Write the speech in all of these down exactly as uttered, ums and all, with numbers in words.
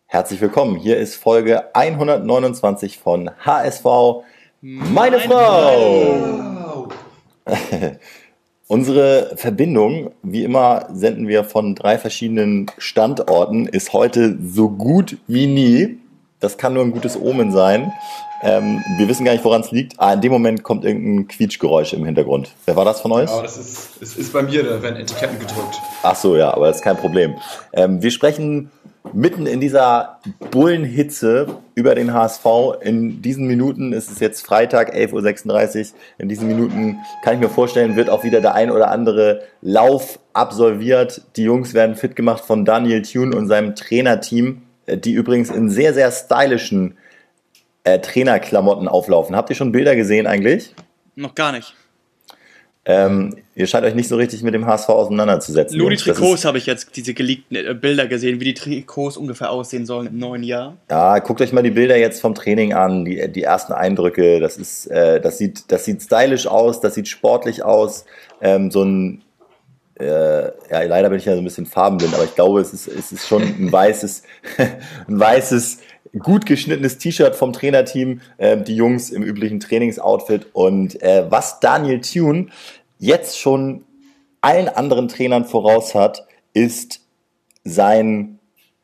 Herzlich willkommen. Hier ist Folge hundertneunundzwanzig von H S V Meine, Meine Frau. Unsere Verbindung, wie immer senden wir von drei verschiedenen Standorten, ist heute so gut wie nie. Das kann nur ein gutes Omen sein. Ähm, wir wissen gar nicht, woran es liegt. Ah, in dem Moment kommt irgendein Quietschgeräusch im Hintergrund. Wer war das von euch? Ja, das ist, es ist bei mir, da werden Etiketten gedrückt. Ach so, ja, aber das ist kein Problem. Ähm, wir sprechen mitten in dieser Bullenhitze über den H S V. In diesen Minuten, es ist jetzt Freitag, elf Uhr sechsunddreißig, in diesen Minuten kann ich mir vorstellen, wird auch wieder der ein oder andere Lauf absolviert. Die Jungs werden fit gemacht von Daniel Thune und seinem Trainerteam, die übrigens in sehr, sehr stylischen äh, Trainerklamotten auflaufen. Habt ihr schon Bilder gesehen eigentlich? Noch gar nicht. Ähm, ihr scheint euch nicht so richtig mit dem H S V auseinanderzusetzen. Nur die Trikots habe ich jetzt, diese geleakten äh, Bilder gesehen, wie die Trikots ungefähr aussehen sollen im neuen Jahr. Ja, guckt euch mal die Bilder jetzt vom Training an, die, die ersten Eindrücke. Das ist, äh, das sieht, das sieht stylisch aus, das sieht sportlich aus. Ähm, so ein, äh, ja, leider bin ich ja so ein bisschen farbenblind, aber ich glaube, es ist, es ist schon ein weißes, ein weißes, gut geschnittenes T-Shirt vom Trainerteam, äh, die Jungs im üblichen Trainingsoutfit. Und äh, was Daniel Thune jetzt schon allen anderen Trainern voraus hat, ist sein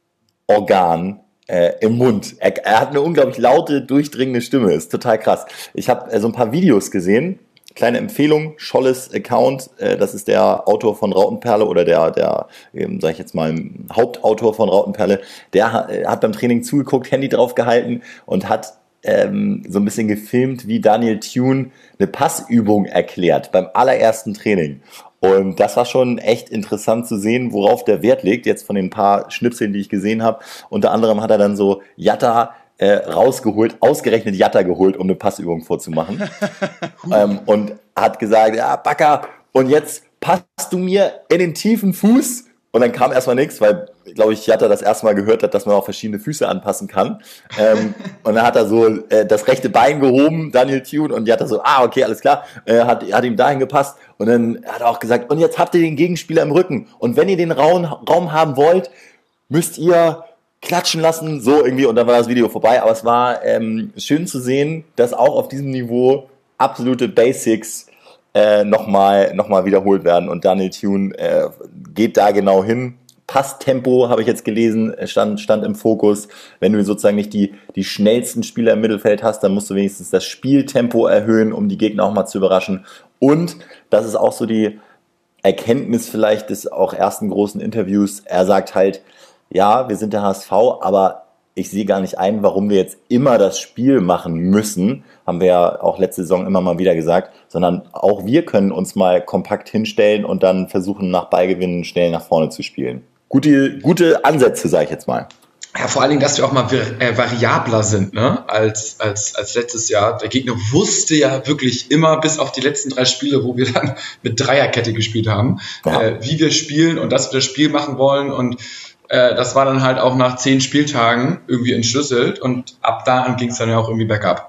Organ äh, im Mund. Er, er hat eine unglaublich laute, durchdringende Stimme. Ist total krass. Ich habe äh, so ein paar Videos gesehen. Kleine Empfehlung, Scholles Account, äh, das ist der Autor von Rautenperle oder der, der ähm, sag ich jetzt mal, Hauptautor von Rautenperle. Der ha, äh, hat beim Training zugeguckt, Handy drauf gehalten und hat ähm, so ein bisschen gefilmt, wie Daniel Thune eine Passübung erklärt beim allerersten Training. Und das war schon echt interessant zu sehen, worauf der Wert liegt, jetzt von den paar Schnipseln, die ich gesehen habe. Unter anderem hat er dann so Jatta äh, rausgeholt, ausgerechnet Jatta geholt, um eine Passübung vorzumachen. ähm, und hat gesagt, ja, Backer, und jetzt passt du mir in den tiefen Fuß. Und dann kam erstmal nichts, weil, glaube ich, Jatta das erste Mal gehört hat, dass man auch verschiedene Füße anpassen kann. ähm, und dann hat er so äh, das rechte Bein gehoben, Daniel Thune, und Jatta so, ah, okay, alles klar, äh, hat, hat ihm dahin gepasst. Und dann hat er auch gesagt, und jetzt habt ihr den Gegenspieler im Rücken. Und wenn ihr den Raum, Raum haben wollt, müsst ihr klatschen lassen, so irgendwie. Und dann war das Video vorbei. Aber es war ähm, schön zu sehen, dass auch auf diesem Niveau absolute Basics Äh, nochmal noch mal wiederholt werden, und Daniel Thune äh, geht da genau hin. Passtempo, habe ich jetzt gelesen, stand, stand im Fokus. Wenn du sozusagen nicht die, die schnellsten Spieler im Mittelfeld hast, dann musst du wenigstens das Spieltempo erhöhen, um die Gegner auch mal zu überraschen. Und das ist auch so die Erkenntnis vielleicht des auch ersten großen Interviews. Er sagt halt, ja, wir sind der H S V, aber ich sehe gar nicht ein, warum wir jetzt immer das Spiel machen müssen, haben wir ja auch letzte Saison immer mal wieder gesagt, sondern auch wir können uns mal kompakt hinstellen und dann versuchen, nach Ballgewinnen schnell nach vorne zu spielen. Gute, gute Ansätze, sage ich jetzt mal. Ja, vor allen Dingen, dass wir auch mal äh, variabler sind, ne, als, als, als letztes Jahr. Der Gegner wusste ja wirklich immer, bis auf die letzten drei Spiele, wo wir dann mit Dreierkette gespielt haben, ja. äh, wie wir spielen und dass wir das Spiel machen wollen, und äh, das war dann halt auch nach zehn Spieltagen irgendwie entschlüsselt, und ab da an ging es dann ja auch irgendwie bergab.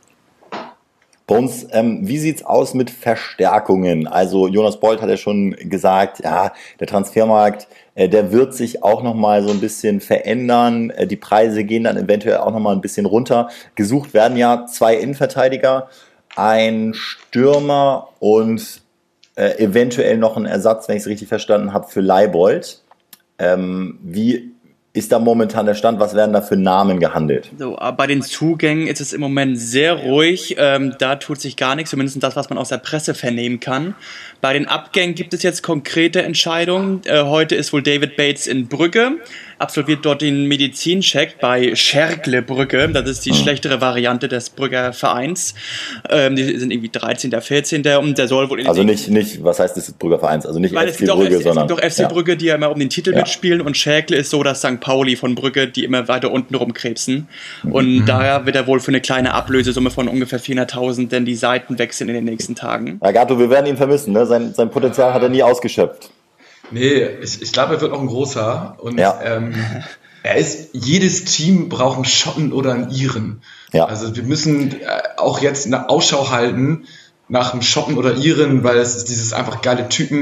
Bones, ähm, wie sieht's aus mit Verstärkungen? Also Jonas Bold hat ja schon gesagt, ja, der Transfermarkt, äh, der wird sich auch nochmal so ein bisschen verändern. Äh, die Preise gehen dann eventuell auch nochmal ein bisschen runter. Gesucht werden ja zwei Innenverteidiger, ein Stürmer und äh, eventuell noch ein Ersatz, wenn ich es richtig verstanden habe, für Leibold. Ähm, wie ist da momentan der Stand? Was werden da für Namen gehandelt? So, bei den Zugängen ist es im Moment sehr ruhig. Ähm, da tut sich gar nichts, zumindest das, was man aus der Presse vernehmen kann. Bei den Abgängen gibt es jetzt konkrete Entscheidungen. Äh, heute ist wohl David Bates in Brügge, absolviert dort den Medizincheck bei Scherkle Brügge. Das ist die hm. schlechtere Variante des Brügger Vereins. Ähm, die sind irgendwie dreizehnter, vierzehnter und der soll wohl in Also nicht, nicht, was heißt das Brügger Vereins? Also nicht Weil F C Brügge, es sondern... Es gibt doch F C ja. Brügge, die ja immer um den Titel ja. mitspielen, und Scherkle ist so, dass Sankt Pauli von Brügge, die immer weiter unten rumkrebsen. Mhm. Und daher wird er wohl für eine kleine Ablösesumme von ungefähr vierhunderttausend denn die Seiten wechseln in den nächsten Tagen. Ja, Gato, wir werden ihn vermissen, ne? Sein, sein Potenzial hat er nie ausgeschöpft. Nee, ich, ich glaube, er wird noch ein großer. Und ja. ähm, er ist, jedes Team braucht einen Schotten oder einen Iren. Ja. Also wir müssen äh, auch jetzt eine Ausschau halten nach einem Schotten oder Iren, weil es ist dieses einfach geile Typen.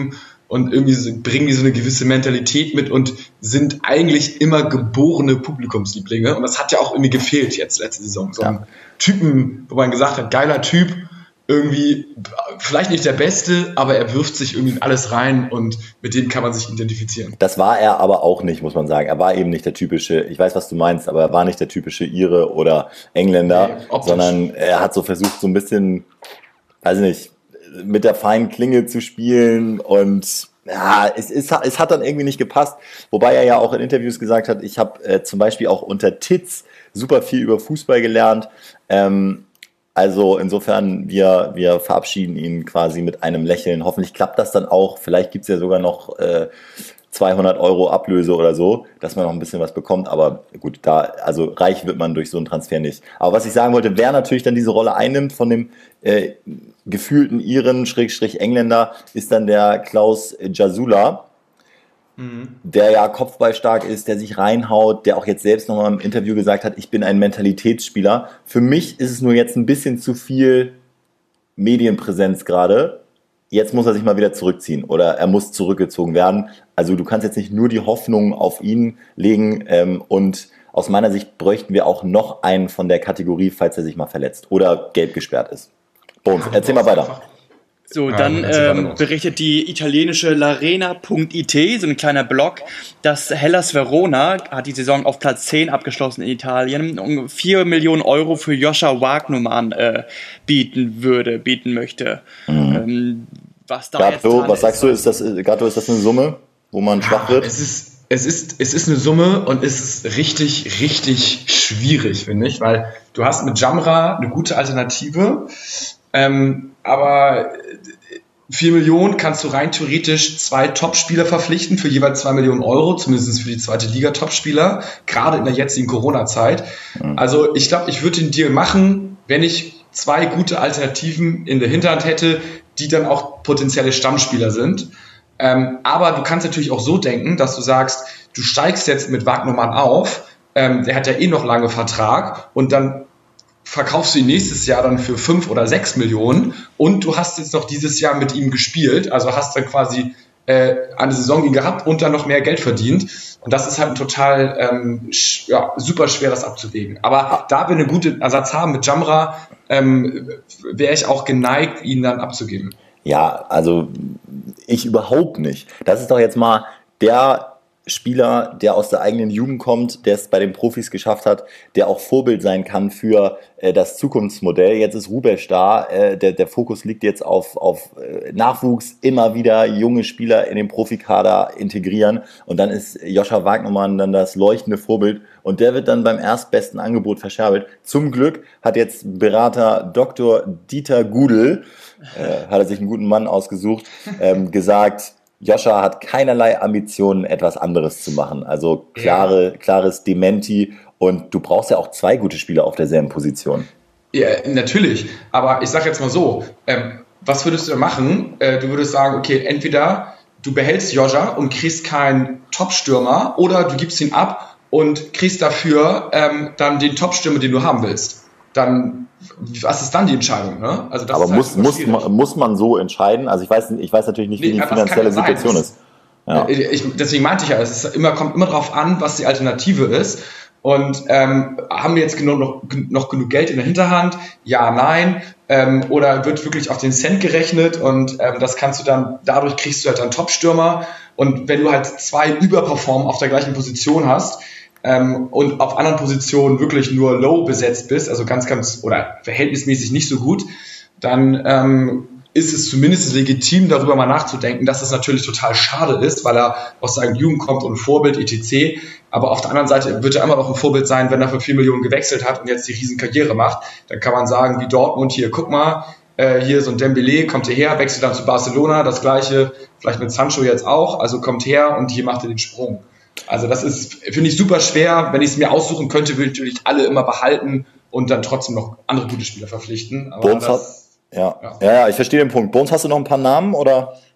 und irgendwie so, bringen die so eine gewisse Mentalität mit und sind eigentlich immer geborene Publikumslieblinge. Und das hat ja auch irgendwie gefehlt jetzt letzte Saison. So einen ja. Typen, wo man gesagt hat, geiler Typ, irgendwie vielleicht nicht der Beste, aber er wirft sich irgendwie in alles rein und mit dem kann man sich identifizieren. Das war er aber auch nicht, muss man sagen. Er war eben nicht der typische, ich weiß, was du meinst, aber er war nicht der typische Ire oder Engländer, nee, sondern er hat so versucht, so ein bisschen, weiß ich nicht, mit der feinen Klinge zu spielen und ja, es, ist, es hat dann irgendwie nicht gepasst. Wobei er ja auch in Interviews gesagt hat, ich habe äh, zum Beispiel auch unter Titz super viel über Fußball gelernt. Ähm, Also insofern, wir, wir verabschieden ihn quasi mit einem Lächeln. Hoffentlich klappt das dann auch. Vielleicht gibt's ja sogar noch äh, zweihundert Euro Ablöse oder so, dass man noch ein bisschen was bekommt. Aber gut, da also reich wird man durch so einen Transfer nicht. Aber was ich sagen wollte, wer natürlich dann diese Rolle einnimmt von dem äh, gefühlten Iren, Schrägstrich Engländer, ist dann der Klaus Jasula. Der ja kopfballstark ist, der sich reinhaut, der auch jetzt selbst nochmal im Interview gesagt hat, ich bin ein Mentalitätsspieler. Für mich ist es nur jetzt ein bisschen zu viel Medienpräsenz gerade. Jetzt muss er sich mal wieder zurückziehen oder er muss zurückgezogen werden. Also du kannst jetzt nicht nur die Hoffnung auf ihn legen ähm, und aus meiner Sicht bräuchten wir auch noch einen von der Kategorie, falls er sich mal verletzt oder gelb gesperrt ist. Bones, erzähl mal weiter. So, dann ähm, berichtet die italienische Larena Punkt I T, so ein kleiner Blog, dass Hellas Verona hat die Saison auf Platz zehn abgeschlossen in Italien und vier Millionen Euro für Joscha Wagnumann äh, bieten würde, bieten möchte. Mhm. Ähm, was da Gatto, jetzt was ist, sagst du, ist das, Gatto, ist das eine Summe, wo man schwach wird? Es ist, es ist, es ist eine Summe und es ist richtig, richtig schwierig, finde ich, weil du hast mit Jamra eine gute Alternative, ähm, aber vier Millionen kannst du rein theoretisch zwei Topspieler verpflichten für jeweils zwei Millionen Euro, zumindest für die zweite Liga Topspieler, gerade in der jetzigen Corona-Zeit. Mhm. Also ich glaube, ich würde den Deal machen, wenn ich zwei gute Alternativen in der Hinterhand hätte, die dann auch potenzielle Stammspieler sind. Ähm, aber du kannst natürlich auch so denken, dass du sagst, du steigst jetzt mit Wagnumann auf, ähm, der hat ja eh noch lange Vertrag und dann verkaufst du ihn nächstes Jahr dann für fünf oder sechs Millionen und du hast jetzt noch dieses Jahr mit ihm gespielt, also hast dann quasi äh, eine Saison ihn gehabt und dann noch mehr Geld verdient und das ist halt ein total ähm, sch- ja, super schwer, das abzuwägen. Aber da wir einen guten Ersatz haben mit Jamra, ähm, wäre ich auch geneigt, ihn dann abzugeben. Ja, also ich überhaupt nicht. Das ist doch jetzt mal der Spieler, der aus der eigenen Jugend kommt, der es bei den Profis geschafft hat, der auch Vorbild sein kann für äh, das Zukunftsmodell. Jetzt ist Rubesch da, äh, der, der Fokus liegt jetzt auf, auf äh, Nachwuchs, immer wieder junge Spieler in den Profikader integrieren und dann ist Joscha Wagnumann dann das leuchtende Vorbild und der wird dann beim erstbesten Angebot verscherbelt. Zum Glück hat jetzt Berater Doktor Dieter Gudel, äh, hat er sich einen guten Mann ausgesucht, ähm, gesagt, Joscha hat keinerlei Ambitionen, etwas anderes zu machen. Also klare, ja. klares Dementi. Und du brauchst ja auch zwei gute Spieler auf derselben Position. Ja, natürlich. Aber ich sag jetzt mal so, ähm, was würdest du machen? Äh, du würdest sagen, okay, entweder du behältst Joscha und kriegst keinen Top-Stürmer oder du gibst ihn ab und kriegst dafür ähm, dann den Top-Stürmer, den du haben willst. Dann, was ist dann die Entscheidung? Ne? Also das aber ist muss, halt muss, man, muss man so entscheiden? Also ich weiß, ich weiß natürlich nicht, wie nee, die finanzielle Situation ist. Ja. Ich, deswegen meinte ich ja, es ist immer, kommt immer darauf an, was die Alternative ist. Und ähm, haben wir jetzt genug, noch, noch genug Geld in der Hinterhand? Ja, nein. Ähm, oder wird wirklich auf den Cent gerechnet und ähm, das kannst du dann, dadurch kriegst du halt dann Top-Stürmer. Und wenn du halt zwei Überperformen auf der gleichen Position hast, Ähm, und auf anderen Positionen wirklich nur low besetzt bist, also ganz, ganz, oder verhältnismäßig nicht so gut, dann ähm, ist es zumindest legitim, darüber mal nachzudenken, dass es natürlich total schade ist, weil er aus seiner Jugend kommt und ein Vorbild, et cetera. Aber auf der anderen Seite wird er immer noch ein Vorbild sein, wenn er für vier Millionen gewechselt hat und jetzt die Riesenkarriere macht. Dann kann man sagen, wie Dortmund, hier, guck mal, äh, hier so ein Dembélé, kommt hierher, wechselt dann zu Barcelona, das Gleiche, vielleicht mit Sancho jetzt auch, also kommt her und hier macht er den Sprung. Also das ist, finde ich, super schwer. Wenn ich es mir aussuchen könnte, würde ich natürlich alle immer behalten und dann trotzdem noch andere gute Spieler verpflichten. Aber Bones das, hat, ja. Ja. ja, ja, ich verstehe den Punkt. Bones, hast du noch ein paar Namen oder?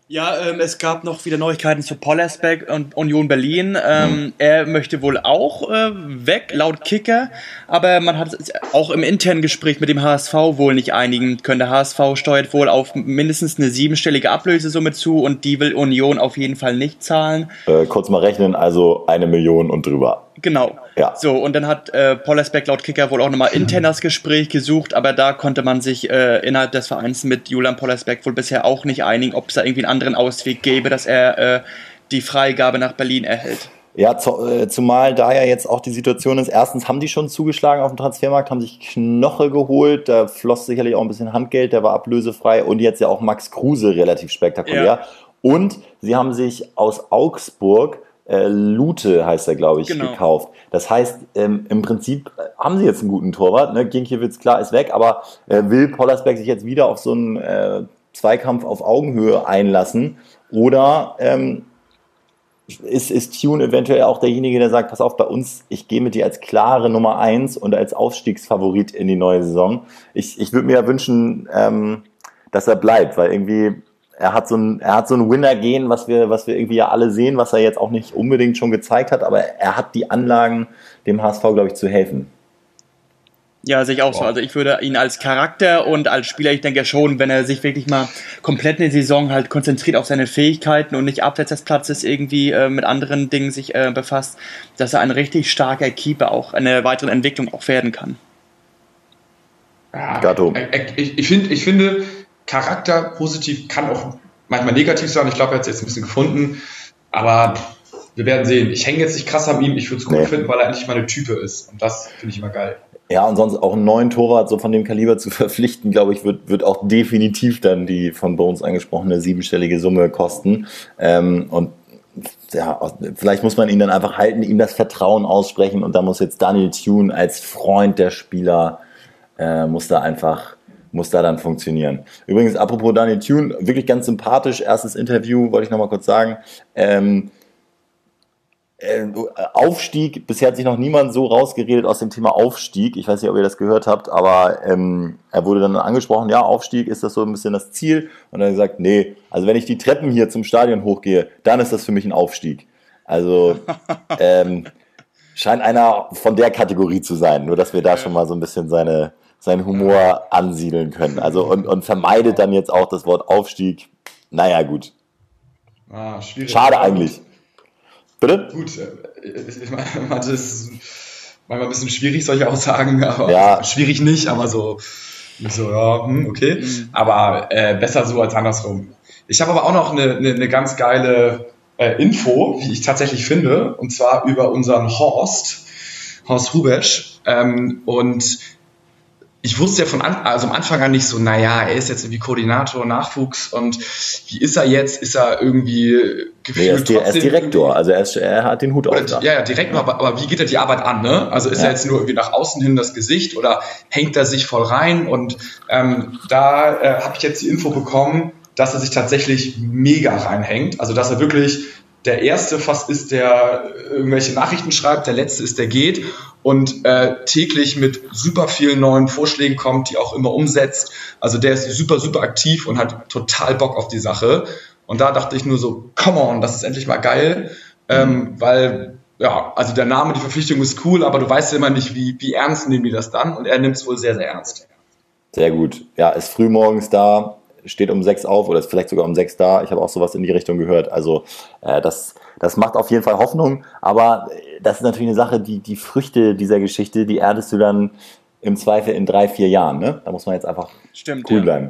Ja, ähm, es gab noch wieder Neuigkeiten zu Pollersbeck und Union Berlin. Ähm, mhm. Er möchte wohl auch äh, weg, laut Kicker, aber man hat auch im internen Gespräch mit dem H S V wohl nicht einigen können. Der H S V steuert wohl auf mindestens eine siebenstellige Ablösesumme zu und die will Union auf jeden Fall nicht zahlen. Äh, kurz mal rechnen, also eine Million und drüber. Genau. Ja. So, und dann hat äh, Pollersbeck laut Kicker wohl auch nochmal intern das Gespräch gesucht, aber da konnte man sich äh, innerhalb des Vereins mit Julian Pollersbeck wohl bisher auch nicht einigen, ob es da irgendwie einen anderen Ausweg gäbe, dass er äh, die Freigabe nach Berlin erhält. Ja, zu, äh, zumal da ja jetzt auch die Situation ist, erstens haben die schon zugeschlagen auf dem Transfermarkt, haben sich Knoche geholt, da floss sicherlich auch ein bisschen Handgeld, der war ablösefrei und jetzt ja auch Max Kruse relativ spektakulär. Ja. Und sie haben sich aus Augsburg Äh, Lute heißt er, glaube ich, genau. gekauft. Das heißt, ähm, im Prinzip haben sie jetzt einen guten Torwart. Ne? Ginkiewicz, klar, ist weg, aber äh, will Pollersbeck sich jetzt wieder auf so einen äh, Zweikampf auf Augenhöhe einlassen? Oder ähm, ist, ist Tune eventuell auch derjenige, der sagt, pass auf, bei uns, ich gehe mit dir als klare Nummer eins und als Aufstiegsfavorit in die neue Saison. Ich, ich würde mir ja wünschen, ähm, dass er bleibt, weil irgendwie Er hat so ein, er hat so ein Winner-Gen, was wir, was wir irgendwie ja alle sehen, was er jetzt auch nicht unbedingt schon gezeigt hat, aber er hat die Anlagen, dem H S V, glaube ich, zu helfen. Ja, sehe ich auch wow. so. Also ich würde ihn als Charakter und als Spieler, ich denke schon, wenn er sich wirklich mal komplett in der Saison halt konzentriert auf seine Fähigkeiten und nicht abseits des Platzes irgendwie äh, mit anderen Dingen sich äh, befasst, dass er ein richtig starker Keeper auch in der weiteren Entwicklung auch werden kann. Ja, Gatto. Ich, ich, find, ich finde, Charakter positiv kann auch manchmal negativ sein. Ich glaube, er hat es jetzt ein bisschen gefunden. Aber wir werden sehen. Ich hänge jetzt nicht krass an ihm. Ich würde es gut nee. finden, weil er eigentlich meine Type ist. Und das finde ich immer geil. Ja, und sonst auch einen neuen Torwart so von dem Kaliber zu verpflichten, glaube ich, wird, wird auch definitiv dann die von Bones angesprochene siebenstellige Summe kosten. Ähm, und ja, vielleicht muss man ihn dann einfach halten, ihm das Vertrauen aussprechen. Und da muss jetzt Daniel Thune als Freund der Spieler, äh, muss da einfach muss da dann funktionieren. Übrigens, apropos Daniel Thune, wirklich ganz sympathisch, erstes Interview, wollte ich nochmal kurz sagen. Ähm, äh, Aufstieg, bisher hat sich noch niemand so rausgeredet aus dem Thema Aufstieg. Ich weiß nicht, ob ihr das gehört habt, aber ähm, er wurde dann angesprochen, ja, Aufstieg, ist das so ein bisschen das Ziel? Und er hat gesagt, nee, also wenn ich die Treppen hier zum Stadion hochgehe, dann ist das für mich ein Aufstieg. Also ähm, scheint einer von der Kategorie zu sein, nur dass wir da schon mal so ein bisschen seine seinen Humor ansiedeln können. Also und, und vermeidet dann jetzt auch das Wort Aufstieg. Naja, gut. Ah, schwierig. Schade eigentlich. Bitte? Gut, ich meine, das ist manchmal ein bisschen schwierig, solche Aussagen, aber ja. schwierig nicht, aber so, so ja, okay. Aber äh, besser so als andersrum. Ich habe aber auch noch eine, eine, eine ganz geile äh, Info, wie ich tatsächlich finde, und zwar über unseren Horst, Horst Hrubesch. Ähm, und ich wusste ja von an, also am Anfang an nicht so, naja, er ist jetzt irgendwie Koordinator, Nachwuchs und wie ist er jetzt? Ist er irgendwie gefühlt nee, er, ist die, er ist Direktor, also er, ist, er hat den Hut auf. Ja, ja, Direktor, aber, aber wie geht er die Arbeit an? Ne? Also ist ja. er jetzt nur irgendwie nach außen hin das Gesicht oder hängt er sich voll rein? Und ähm, da äh, habe ich jetzt die Info bekommen, dass er sich tatsächlich mega reinhängt. Also dass er wirklich der Erste fast ist, der irgendwelche Nachrichten schreibt, der Letzte ist, der geht und äh, täglich mit super vielen neuen Vorschlägen kommt, die auch immer umsetzt. Also der ist super, super aktiv und hat total Bock auf die Sache. Und da dachte ich nur so, come on, das ist endlich mal geil, ähm, weil, ja, also der Name, die Verpflichtung ist cool, aber du weißt ja immer nicht, wie, wie ernst nehmen die das dann und er nimmt es wohl sehr, sehr ernst. Sehr gut. Ja, ist früh morgens da, steht um sechs auf oder ist vielleicht sogar um sechs da. Ich habe auch sowas in die Richtung gehört. Also äh, das, das macht auf jeden Fall Hoffnung. Aber das ist natürlich eine Sache, die, die Früchte dieser Geschichte, die erntest du dann im Zweifel in drei, vier Jahren. Ne? Da muss man jetzt einfach Stimmt, cool ja. bleiben.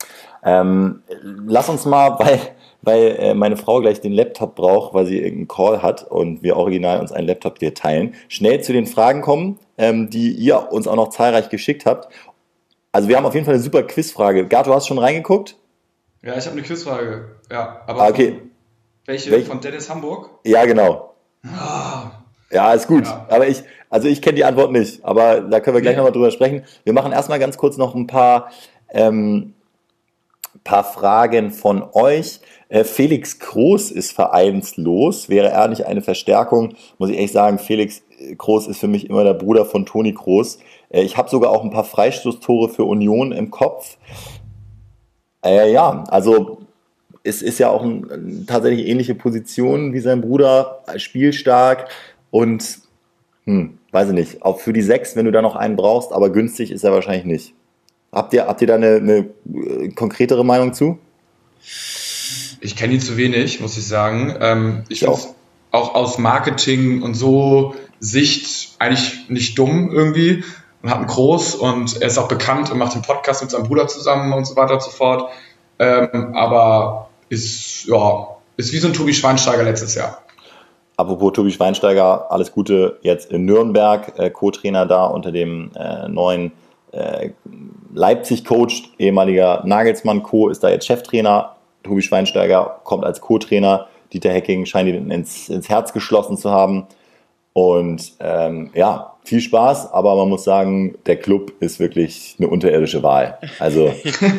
Ähm, lass uns mal, weil, weil äh, meine Frau gleich den Laptop braucht, weil sie irgendeinen Call hat und wir original uns einen Laptop hier teilen, schnell zu den Fragen kommen, ähm, die ihr uns auch noch zahlreich geschickt habt. Also wir haben auf jeden Fall eine super Quizfrage. Gart, du hast schon reingeguckt? Ja, ich habe eine Quizfrage. Ja, aber ah, okay. Von, welche? Welch? Von Dennis Hamburg? Ja, genau. Ah. Ja, ist gut. Ja. Aber ich, also ich kenne die Antwort nicht. Aber da können wir gleich ja. nochmal drüber sprechen. Wir machen erstmal ganz kurz noch ein paar, ähm, paar Fragen von euch. Äh, Felix Groß ist vereinslos. Wäre er nicht eine Verstärkung? Muss ich echt sagen, Felix Groß ist für mich immer der Bruder von Toni Groß. Äh, ich habe sogar auch ein paar Freistoßtore für Union im Kopf. Äh, ja, also es ist ja auch ein, tatsächlich ähnliche Position wie sein Bruder, spielstark und hm, weiß ich nicht, auch für die sechs, wenn du da noch einen brauchst, aber günstig ist er wahrscheinlich nicht. Habt ihr, habt ihr da eine, eine konkretere Meinung zu? Ich kenne ihn zu wenig, muss ich sagen. Ähm, ich finde es auch aus Marketing und so Sicht eigentlich nicht dumm irgendwie. Und hat einen Groß und er ist auch bekannt und macht den Podcast mit seinem Bruder zusammen und so weiter und so fort. Ähm, aber ist, ja, ist wie so ein Tobi Schweinsteiger letztes Jahr. Apropos Tobi Schweinsteiger, alles Gute jetzt in Nürnberg, äh, Co-Trainer da unter dem äh, neuen äh, Leipzig-Coach, ehemaliger Nagelsmann-Co, ist da jetzt Cheftrainer. Tobi Schweinsteiger kommt als Co-Trainer. Dieter Hecking scheint ihn ins, ins Herz geschlossen zu haben. Und ähm, ja, viel Spaß, aber man muss sagen, der Club ist wirklich eine unterirdische Wahl. Also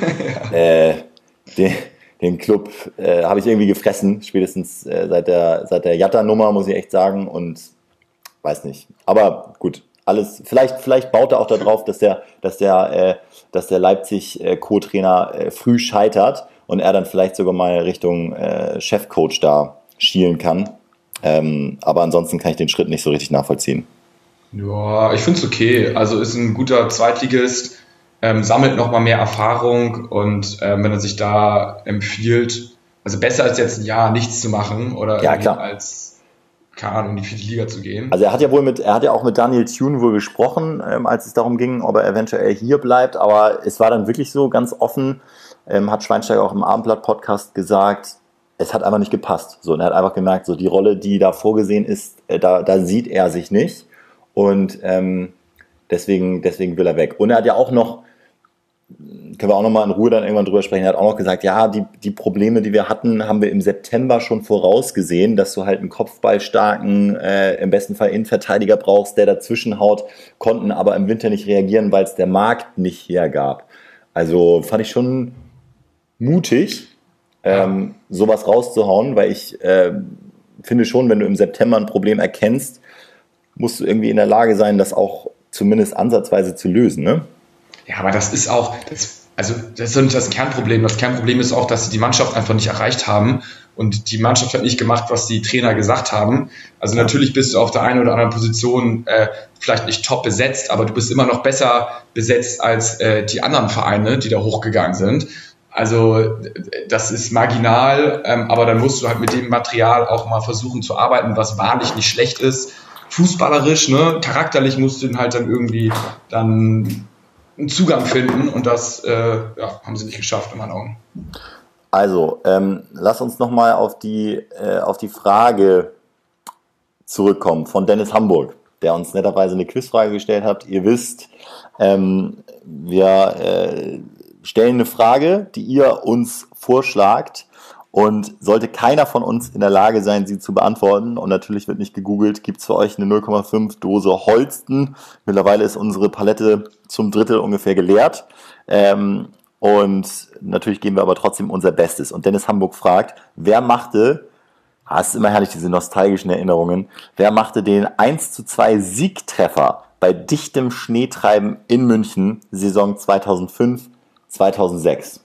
äh, den, den Club äh, habe ich irgendwie gefressen, spätestens äh, seit der, seit der Jatta-Nummer, muss ich echt sagen. Und weiß nicht. Aber gut, alles, vielleicht, vielleicht baut er auch darauf, dass der, dass der, äh, dass der Leipzig-Co-Trainer äh, früh scheitert und er dann vielleicht sogar mal Richtung äh, Chefcoach da schielen kann. Ähm, aber ansonsten kann ich den Schritt nicht so richtig nachvollziehen. Ja, ich finde es okay. Also ist ein guter Zweitligist, ähm, sammelt nochmal mehr Erfahrung und ähm, wenn er sich da empfiehlt, also besser als jetzt ein Jahr nichts zu machen oder ja, klar. als, keine Ahnung, in die vierte Liga zu gehen. Also er hat ja wohl mit, er hat ja auch mit Daniel Thune wohl gesprochen, ähm, als es darum ging, ob er eventuell hier bleibt, aber es war dann wirklich so ganz offen, ähm, hat Schweinsteiger auch im Abendblatt-Podcast gesagt, es hat einfach nicht gepasst. So, und er hat einfach gemerkt, so die Rolle, die da vorgesehen ist, äh, da, da sieht er sich nicht. Und ähm, deswegen, deswegen will er weg. Und er hat ja auch noch, können wir auch noch mal in Ruhe dann irgendwann drüber sprechen, er hat auch noch gesagt, ja, die, die Probleme, die wir hatten, haben wir im September schon vorausgesehen, dass du halt einen kopfballstarken, äh, im besten Fall Innenverteidiger brauchst, der dazwischen haut, konnten aber im Winter nicht reagieren, weil es der Markt nicht hergab. Also fand ich schon mutig, ähm, sowas rauszuhauen, weil ich äh, finde schon, wenn du im September ein Problem erkennst, musst du irgendwie in der Lage sein, das auch zumindest ansatzweise zu lösen, ne? Ja, aber das ist auch, das, also das ist nicht das Kernproblem. Das Kernproblem ist auch, dass sie die Mannschaft einfach nicht erreicht haben und die Mannschaft hat nicht gemacht, was die Trainer gesagt haben. Also natürlich bist du auf der einen oder anderen Position äh, vielleicht nicht top besetzt, aber du bist immer noch besser besetzt als äh, die anderen Vereine, die da hochgegangen sind. Also das ist marginal, ähm, aber dann musst du halt mit dem Material auch mal versuchen zu arbeiten, was wahrlich nicht schlecht ist. Fußballerisch, ne, charakterlich musst du halt dann irgendwie dann einen Zugang finden und das äh, ja, haben sie nicht geschafft in meinen Augen. Also, ähm, lass uns nochmal auf die, äh, auf die Frage zurückkommen von Dennis Hamburg, der uns netterweise eine Quizfrage gestellt hat. Ihr wisst, ähm, wir äh, stellen eine Frage, die ihr uns vorschlagt. Und sollte keiner von uns in der Lage sein, sie zu beantworten, und natürlich wird nicht gegoogelt, gibt es für euch eine null Komma fünf Dose Holsten. Mittlerweile ist unsere Palette zum Drittel ungefähr geleert. Ähm, und natürlich geben wir aber trotzdem unser Bestes. Und Dennis Hamburg fragt, wer machte, ah, es ist immer herrlich, diese nostalgischen Erinnerungen, wer machte den eins zu zwei Siegtreffer bei dichtem Schneetreiben in München, Saison zweitausendfünf zweitausendsechs?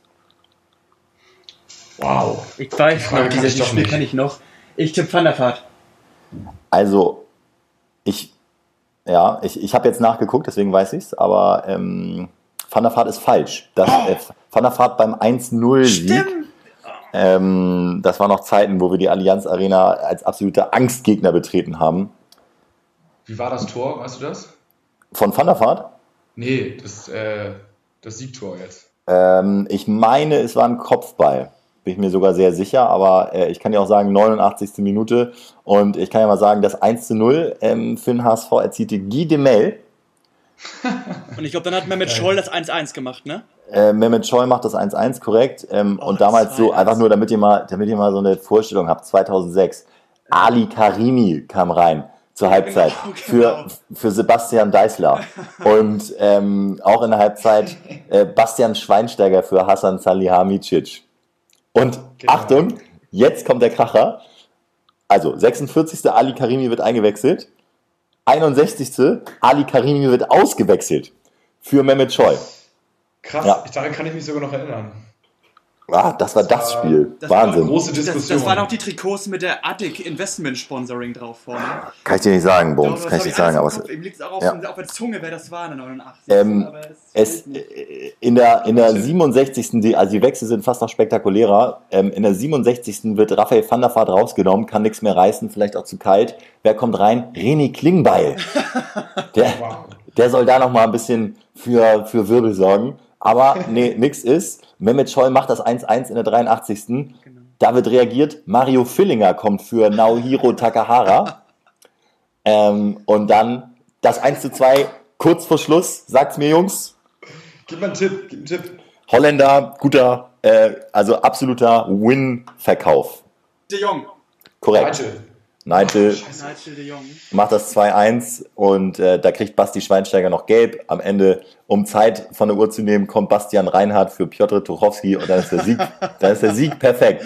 Wow. Ich weiß noch, dieses Spiel kann ich noch. Ich tippe Van der Vaart. Also, ich, ja, ich, ich habe jetzt nachgeguckt, deswegen weiß ich es, aber ähm, Van der Vaart ist falsch. Das, äh, Van der Vaart beim eins null Sieg. Ähm, das waren noch Zeiten, wo wir die Allianz Arena als absolute Angstgegner betreten haben. Wie war das Tor, weißt du das? Von Van der Vaart? Nee, das, äh, das Siegtor jetzt. Ähm, ich meine, es war ein Kopfball. Bin ich mir sogar sehr sicher, aber äh, ich kann ja auch sagen, neunundachtzigste Minute, und ich kann ja mal sagen, das eins zu null ähm, für den H S V erzielte Guy Demel. Und ich glaube, dann hat Mehmet Scholl das eins eins gemacht, ne? Äh, Mehmet Scholl macht das eins eins, korrekt. Ähm, oh, und damals so, einfach nur, damit ihr, mal, damit ihr mal so eine Vorstellung habt, zweitausendsechs, Ali Karimi kam rein zur Halbzeit für, für Sebastian Deißler. Und ähm, auch in der Halbzeit äh, Bastian Schweinsteiger für Hasan Salihamidzic. Und genau. Achtung, jetzt kommt der Kracher. Also sechsundvierzigste Ali Karimi wird eingewechselt. einundsechzigste Ali Karimi wird ausgewechselt für Mehmet Scholl. Krass, ja. Daran kann ich mich sogar noch erinnern. Ah, das war das Spiel. Das Wahnsinn. War große das, Diskussion. das waren auch die Trikots mit der Attic Investment Sponsoring drauf vorne. Kann ich dir nicht sagen, Bums. Doch, Kann ich nicht sagen. Aber Ihm liegt es auch auf, ja. auf der Zunge, wer das war in der neunundachtzig. Ähm, aber es, in der, in der siebenundsechzigsten Die, also die Wechsel sind fast noch spektakulärer. Ähm, in der siebenundsechzigsten wird Raphael van der Vaart rausgenommen, kann nichts mehr reißen, vielleicht auch zu kalt. Wer kommt rein? René Klingbeil. Der, der soll da noch mal ein bisschen für, für Wirbel sorgen. Aber nee, nix ist. Mehmet Scholl macht das eins eins in der dreiundachtzigsten Genau. Da wird reagiert. Mario Fillinger kommt für Naohiro Takahara. ähm, und dann das eins zu zwei kurz vor Schluss. Sagt's mir, Jungs. Gib mal einen Tipp. Gib einen Tipp. Holländer, guter, äh, also absoluter Win-Verkauf. De Jong. Korrekt. Nigel Nigel de Jong. macht das zwei eins und äh, da kriegt Basti Schweinsteiger noch gelb. Am Ende, um Zeit von der Uhr zu nehmen, kommt Bastian Reinhardt für Piotr Tuchowski und dann ist der Sieg, dann ist der Sieg perfekt.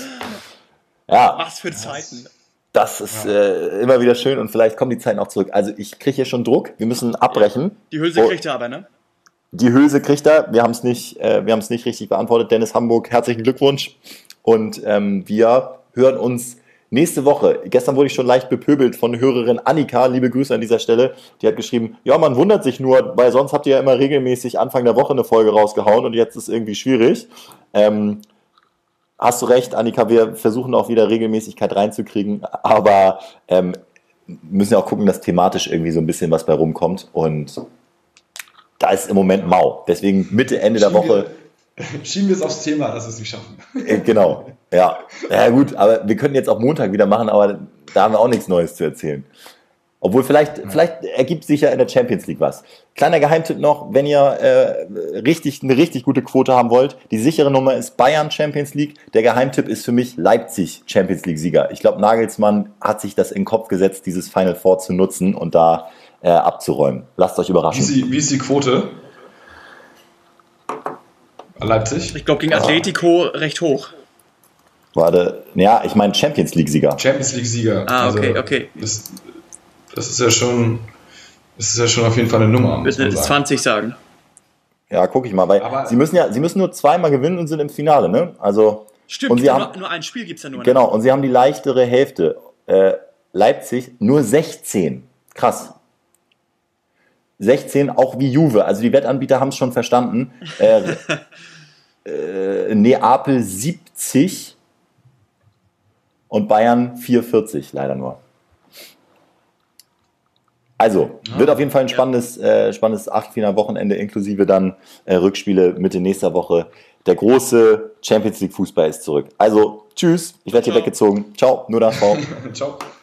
Ja. Was für Zeiten. Das ist äh, immer wieder schön und vielleicht kommen die Zeiten auch zurück. Also ich kriege hier schon Druck, wir müssen abbrechen. Die Hülse oh, kriegt er aber, ne? Die Hülse kriegt er, wir haben es nicht, äh, wir haben es nicht richtig beantwortet. Dennis Hamburg, herzlichen Glückwunsch und ähm, wir hören uns nächste Woche. Gestern wurde ich schon leicht bepöbelt von Hörerin Annika, liebe Grüße an dieser Stelle. Die hat geschrieben, ja, man wundert sich nur, weil sonst habt ihr ja immer regelmäßig Anfang der Woche eine Folge rausgehauen und jetzt ist es irgendwie schwierig. Ähm, hast du recht, Annika, wir versuchen auch wieder Regelmäßigkeit reinzukriegen, aber ähm, müssen ja auch gucken, dass thematisch irgendwie so ein bisschen was bei rumkommt und da ist im Moment mau. Deswegen Mitte, Ende der Woche... Schieben wir es aufs Thema, dass wir es nicht schaffen. Äh, genau, ja. Ja gut, aber wir können jetzt auch Montag wieder machen, aber da haben wir auch nichts Neues zu erzählen. Obwohl vielleicht, ja. vielleicht ergibt sich ja in der Champions League was. Kleiner Geheimtipp noch, wenn ihr äh, richtig, eine richtig gute Quote haben wollt, die sichere Nummer ist Bayern Champions League. Der Geheimtipp ist für mich Leipzig Champions League Sieger. Ich glaube, Nagelsmann hat sich das in den Kopf gesetzt, dieses Final Four zu nutzen und da äh, abzuräumen. Lasst euch überraschen. Wie ist die, wie ist die Quote? Leipzig? Ich glaube, gegen Atletico ah. recht hoch. Warte, ja, ich meine Champions League-Sieger. Champions League-Sieger. Ah, okay, also, okay. Das, das ist ja schon, das ist ja schon auf jeden Fall eine Nummer. Muss man sagen. zwanzig sagen. Ja, gucke ich mal, weil Aber sie müssen ja, sie müssen nur zweimal gewinnen und sind im Finale, ne? Also. Stimmt, und sie haben, nur, nur ein Spiel gibt es ja nur. Genau, ne? Und sie haben die leichtere Hälfte. Äh, Leipzig nur sechzehn. Krass. sechzehn, auch wie Juve. Also die Wettanbieter haben es schon verstanden. Äh, äh, Neapel siebzig und Bayern vierundvierzig, leider nur. Also, ja, wird auf jeden Fall ein spannendes, äh, spannendes Achtelfinal-Wochenende, inklusive dann äh, Rückspiele Mitte nächster Woche. Der große Champions League Fußball ist zurück. Also, tschüss, ich werde hier weggezogen. Ciao, nur das V. Ciao.